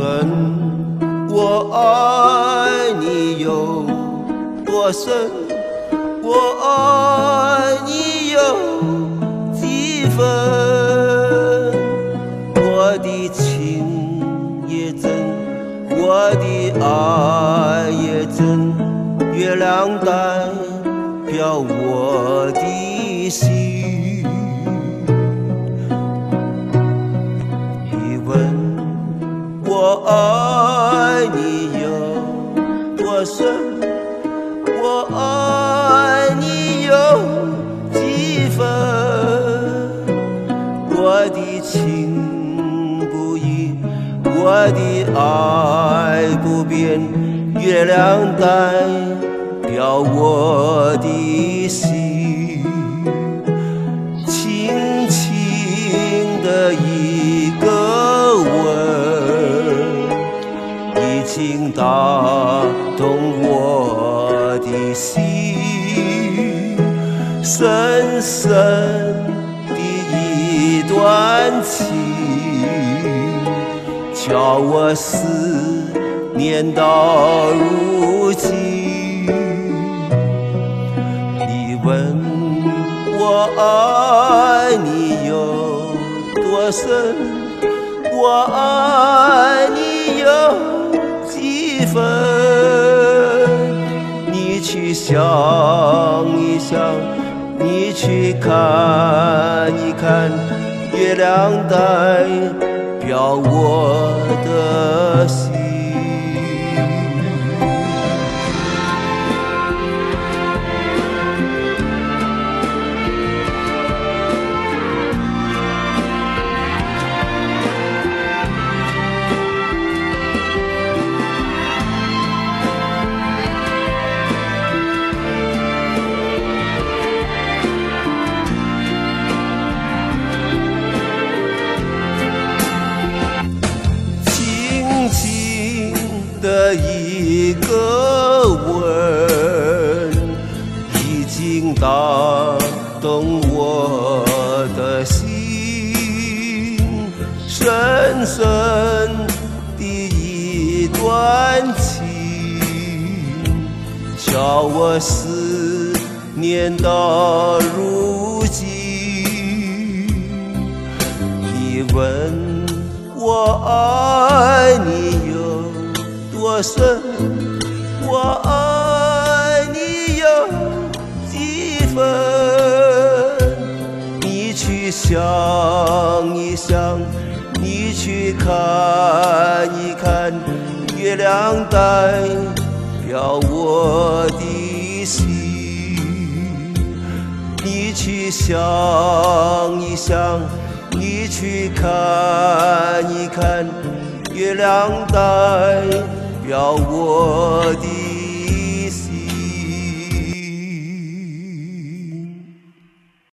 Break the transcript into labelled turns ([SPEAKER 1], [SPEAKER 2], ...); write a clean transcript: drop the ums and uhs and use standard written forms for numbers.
[SPEAKER 1] 问我爱你有多深，我爱你有几分？我的情也真，我的爱也真，月亮代表我的心。你问我爱你有多深，我爱你有几分？我的情不移，我的爱不变，月亮代表我的心。轻轻的一个吻，已经打动我的心。深深的一段情，叫我思念到如今。你问我爱你有多深，我爱你有几分？你去想一想，你去看一看，月亮代表我的心。的一个吻，已经打动我的心。深深的一段情，叫我思念到如今。你问我爱你有多深，我爱你有几分？你去想一想，你去看一看，月亮代表我的心。你去想一想，你去看一看，月亮代表我的心。